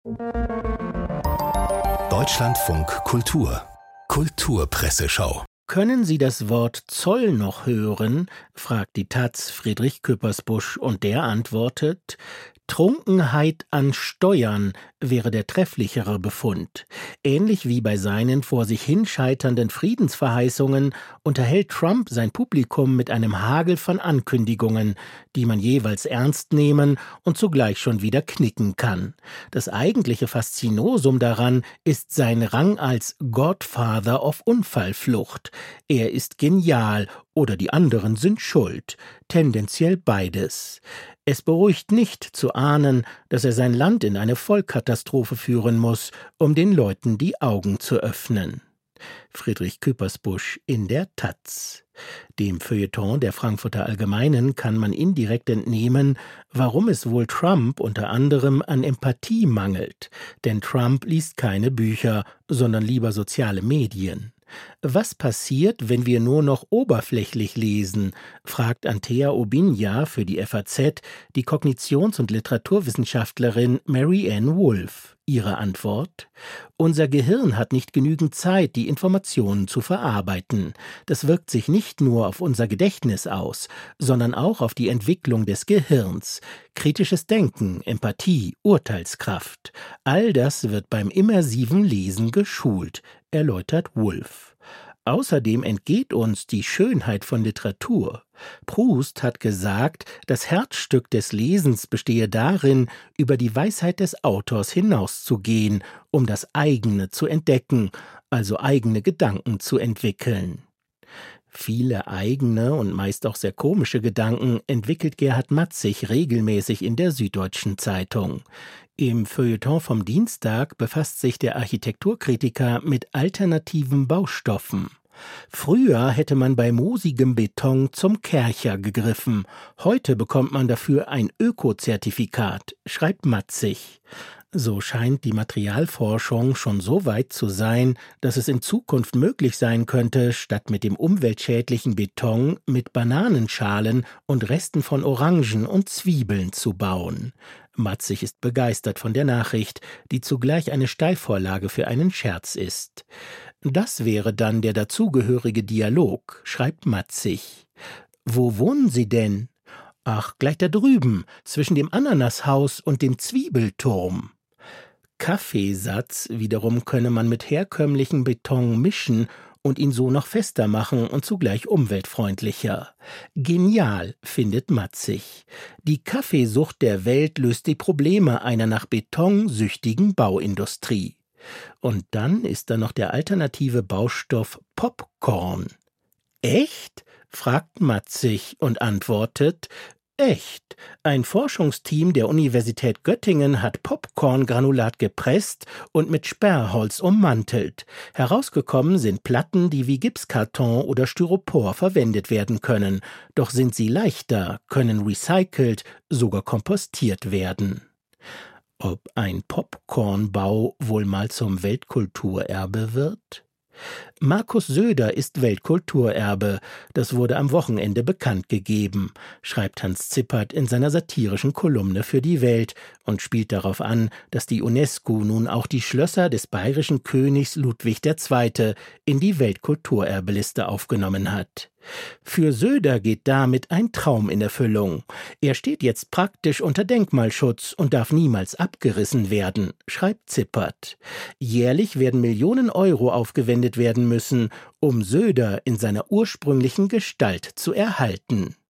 Deutschlandfunk Kultur Kulturpresseschau. Können Sie das Wort Zoll noch hören? Fragt die taz Friedrich Küppersbusch und der antwortet: Trunkenheit an Steuern wäre der trefflichere Befund. Ähnlich wie bei seinen vor sich hinscheiternden Friedensverheißungen unterhält Trump sein Publikum mit einem Hagel von Ankündigungen, die man jeweils ernst nehmen und zugleich schon wieder knicken kann. Das eigentliche Faszinosum daran ist sein Rang als Godfather auf Unfallflucht. Er ist genial oder die anderen sind schuld, tendenziell beides. Es beruhigt nicht zu ahnen, dass er sein Land in eine Vollkatastrophe führen muss, um den Leuten die Augen zu öffnen. Friedrich Küppersbusch in der taz. Dem Feuilleton der Frankfurter Allgemeinen kann man indirekt entnehmen, warum es wohl Trump unter anderem an Empathie mangelt. Denn Trump liest keine Bücher, sondern lieber soziale Medien. Was passiert, wenn wir nur noch oberflächlich lesen, fragt Antea Obinja für die FAZ die Kognitions- und Literaturwissenschaftlerin Mary Ann Wolf. Ihre Antwort: Unser Gehirn hat nicht genügend Zeit, die Informationen zu verarbeiten. Das wirkt sich nicht nur auf unser Gedächtnis aus, sondern auch auf die Entwicklung des Gehirns. Kritisches Denken, Empathie, Urteilskraft. All das wird beim immersiven Lesen geschult, erläutert Wolf. Außerdem entgeht uns die Schönheit von Literatur. Proust hat gesagt, das Herzstück des Lesens bestehe darin, über die Weisheit des Autors hinauszugehen, um das eigene zu entdecken, also eigene Gedanken zu entwickeln. Viele eigene und meist auch sehr komische Gedanken entwickelt Gerhard Matzig regelmäßig in der Süddeutschen Zeitung. Im Feuilleton vom Dienstag befasst sich der Architekturkritiker mit alternativen Baustoffen. Früher hätte man bei moosigem Beton zum Kärcher gegriffen. Heute bekommt man dafür ein Ökozertifikat, schreibt Matzig. So scheint die Materialforschung schon so weit zu sein, dass es in Zukunft möglich sein könnte, statt mit dem umweltschädlichen Beton mit Bananenschalen und Resten von Orangen und Zwiebeln zu bauen. Matzig ist begeistert von der Nachricht, die zugleich eine Steilvorlage für einen Scherz ist. Das wäre dann der dazugehörige Dialog, schreibt Matzig. Wo wohnen Sie denn? Ach, gleich da drüben, zwischen dem Ananashaus und dem Zwiebelturm. Kaffeesatz wiederum könne man mit herkömmlichem Beton mischen und ihn so noch fester machen und zugleich umweltfreundlicher. Genial, findet Matzig. Die Kaffeesucht der Welt löst die Probleme einer nach Beton süchtigen Bauindustrie. Und dann ist da noch der alternative Baustoff Popcorn. Echt? Fragt Matzig und antwortet: Echt. Ein Forschungsteam der Universität Göttingen hat Popcorngranulat gepresst und mit Sperrholz ummantelt. Herausgekommen sind Platten, die wie Gipskarton oder Styropor verwendet werden können. Doch sind sie leichter, können recycelt, sogar kompostiert werden. Ob ein Popcornbau wohl mal zum Weltkulturerbe wird? Markus Söder ist Weltkulturerbe. Das wurde am Wochenende bekannt gegeben, schreibt Hans Zippert in seiner satirischen Kolumne für die Welt und spielt darauf an, dass die UNESCO nun auch die Schlösser des bayerischen Königs Ludwig II. In die Weltkulturerbeliste aufgenommen hat. Für Söder geht damit ein Traum in Erfüllung. Er steht jetzt praktisch unter Denkmalschutz und darf niemals abgerissen werden, schreibt Zippert. Jährlich werden Millionen Euro aufgewendet werden müssen, um Söder in seiner ursprünglichen Gestalt zu erhalten.